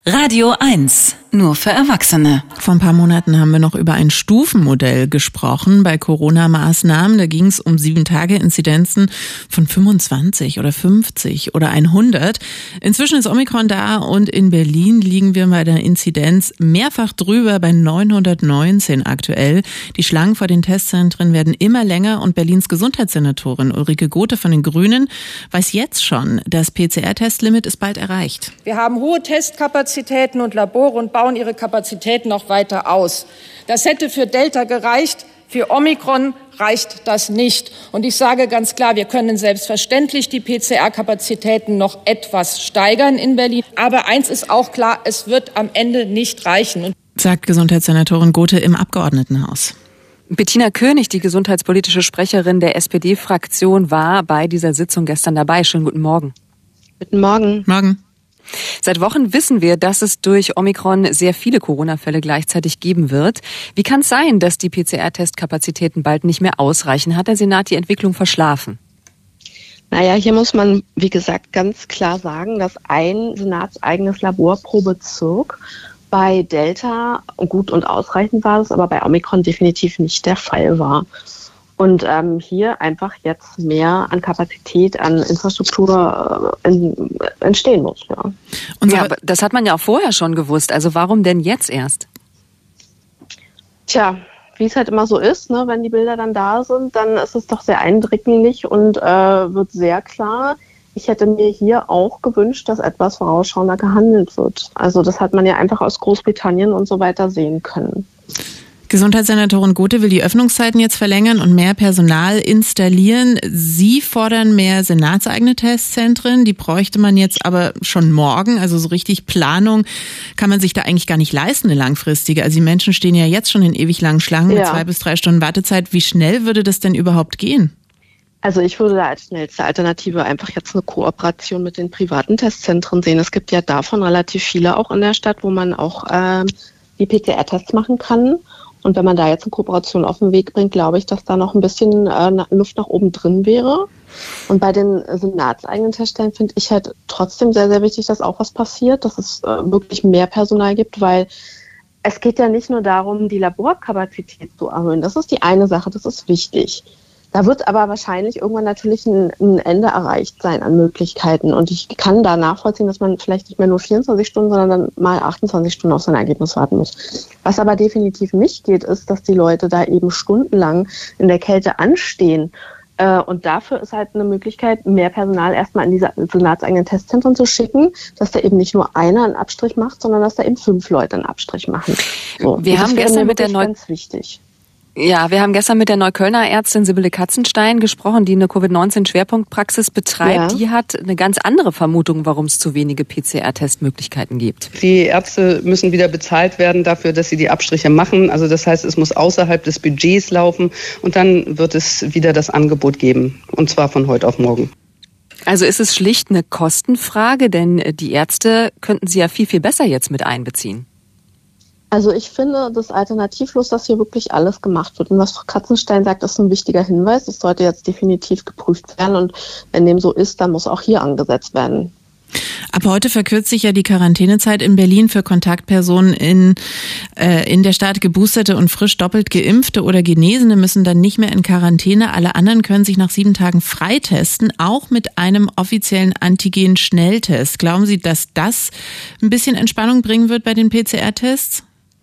Radio 1, nur für Erwachsene. Vor ein paar Monaten haben wir noch über ein Stufenmodell gesprochen bei Corona-Maßnahmen. Da ging es um 7-Tage-Inzidenzen von 25 oder 50 oder 100. Inzwischen ist Omikron da und in Berlin liegen wir bei der Inzidenz mehrfach drüber, bei 919 aktuell. Die Schlangen vor den Testzentren werden immer länger und Berlins Gesundheitssenatorin Ulrike Gothe von den Grünen weiß jetzt schon, das PCR-Testlimit ist bald erreicht. Wir haben hohe Testkapazitäten und Labore und bauen ihre Kapazitäten noch weiter aus. Das hätte für Delta gereicht, für Omikron reicht das nicht. Und ich sage ganz klar, wir können selbstverständlich die PCR-Kapazitäten noch etwas steigern in Berlin. Aber eins ist auch klar, es wird am Ende nicht reichen. Sagt Gesundheitssenatorin Gothe im Abgeordnetenhaus. Bettina König, die gesundheitspolitische Sprecherin der SPD-Fraktion, war bei dieser Sitzung gestern dabei. Schönen guten Morgen. Guten Morgen. Morgen. Seit Wochen wissen wir, dass es durch Omikron sehr viele Corona-Fälle gleichzeitig geben wird. Wie kann es sein, dass die PCR-Testkapazitäten bald nicht mehr ausreichen? Hat der Senat die Entwicklung verschlafen? Naja, hier muss man, wie gesagt, ganz klar sagen, dass ein senatseigenes Labor pro Bezirk bei Delta gut und ausreichend war, das aber bei Omikron definitiv nicht der Fall war. Und hier einfach jetzt mehr an Kapazität, an Infrastruktur entstehen muss. Ja. Ja, aber das hat man ja auch vorher schon gewusst. Also warum denn jetzt erst? Tja, wie es halt immer so ist, ne, wenn die Bilder dann da sind, dann ist es doch sehr eindringlich und wird sehr klar. Ich hätte mir hier auch gewünscht, dass etwas vorausschauender gehandelt wird. Also das hat man ja einfach aus Großbritannien und so weiter sehen können. Gesundheitssenatorin Gothe will die Öffnungszeiten jetzt verlängern und mehr Personal installieren. Sie fordern mehr senatseigene Testzentren. Die bräuchte man jetzt aber schon morgen. Also so richtig Planung kann man sich da eigentlich gar nicht leisten, eine langfristige. Also die Menschen stehen ja jetzt schon in ewig langen Schlangen mit 2 bis 3 Stunden Wartezeit. Wie schnell würde das denn überhaupt gehen? Also ich würde da als schnellste Alternative einfach jetzt eine Kooperation mit den privaten Testzentren sehen. Es gibt ja davon relativ viele auch in der Stadt, wo man auch die PCR-Tests machen kann. Und wenn man da jetzt eine Kooperation auf den Weg bringt, glaube ich, dass da noch ein bisschen Luft nach oben drin wäre. Und bei den senatseigenen Teststellen finde ich halt trotzdem sehr, sehr wichtig, dass auch was passiert, dass es wirklich mehr Personal gibt, weil es geht ja nicht nur darum, die Laborkapazität zu erhöhen. Das ist die eine Sache, das ist wichtig. Da wird aber wahrscheinlich irgendwann natürlich ein Ende erreicht sein an Möglichkeiten. Und ich kann da nachvollziehen, dass man vielleicht nicht mehr nur 24 Stunden, sondern dann mal 28 Stunden auf sein Ergebnis warten muss. Was aber definitiv nicht geht, ist, dass die Leute da eben stundenlang in der Kälte anstehen. Und dafür ist halt eine Möglichkeit, mehr Personal erstmal in diese senatseigenen Testzentren zu schicken, dass da eben nicht nur einer einen Abstrich macht, sondern dass da eben 5 Leute einen Abstrich machen. So. Wir haben gestern mit der ganz wichtig. Ja, wir haben gestern mit der Neuköllner Ärztin Sibylle Katzenstein gesprochen, die eine Covid-19-Schwerpunktpraxis betreibt. Ja. Die hat eine ganz andere Vermutung, warum es zu wenige PCR-Testmöglichkeiten gibt. Die Ärzte müssen wieder bezahlt werden dafür, dass sie die Abstriche machen. Also das heißt, es muss außerhalb des Budgets laufen und dann wird es wieder das Angebot geben. Und zwar von heute auf morgen. Also ist es schlicht eine Kostenfrage, denn die Ärzte könnten sie ja viel, viel besser jetzt mit einbeziehen. Also ich finde das alternativlos, dass hier wirklich alles gemacht wird. Und was Frau Katzenstein sagt, ist ein wichtiger Hinweis. Das sollte jetzt definitiv geprüft werden. Und wenn dem so ist, dann muss auch hier angesetzt werden. Ab heute verkürzt sich ja die Quarantänezeit in Berlin für Kontaktpersonen in der Stadt. Geboosterte und frisch doppelt Geimpfte oder Genesene müssen dann nicht mehr in Quarantäne. Alle anderen können sich nach 7 Tagen freitesten, auch mit einem offiziellen Antigen-Schnelltest. Glauben Sie, dass das ein bisschen Entspannung bringen wird bei den PCR-Tests?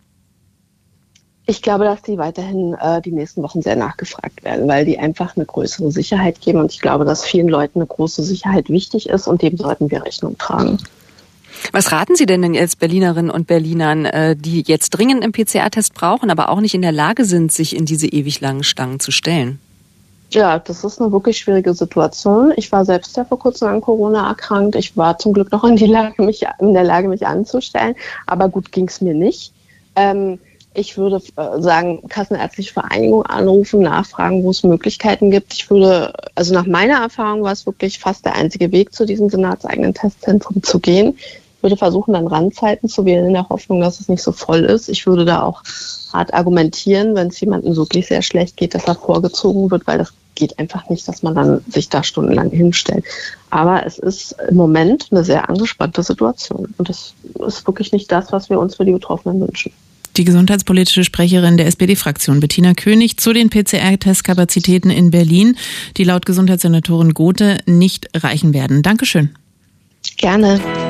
Ich glaube, dass die weiterhin die nächsten Wochen sehr nachgefragt werden, weil die einfach eine größere Sicherheit geben. Und ich glaube, dass vielen Leuten eine große Sicherheit wichtig ist und dem sollten wir Rechnung tragen. Was raten Sie denn jetzt Berlinerinnen und Berlinern, die jetzt dringend einen PCR-Test brauchen, aber auch nicht in der Lage sind, sich in diese ewig langen Stangen zu stellen? Ja, das ist eine wirklich schwierige Situation. Ich war selbst ja vor kurzem an Corona erkrankt. Ich war zum Glück noch in der Lage, mich anzustellen. Aber gut ging es mir nicht. Ich würde sagen, Kassenärztliche Vereinigung anrufen, nachfragen, wo es Möglichkeiten gibt. Nach meiner Erfahrung war es wirklich fast der einzige Weg, zu diesen senatseigenen Testzentren zu gehen. würde versuchen, dann Randzeiten zu wählen in der Hoffnung, dass es nicht so voll ist. Ich würde da auch hart argumentieren, wenn es jemandem wirklich sehr schlecht geht, dass er vorgezogen wird, weil das geht einfach nicht, dass man dann sich da stundenlang hinstellt. Aber es ist im Moment eine sehr angespannte Situation. Und das ist wirklich nicht das, was wir uns für die Betroffenen wünschen. Die gesundheitspolitische Sprecherin der SPD-Fraktion Bettina König zu den PCR-Testkapazitäten in Berlin, die laut Gesundheitssenatorin Gothe nicht reichen werden. Dankeschön. Gerne.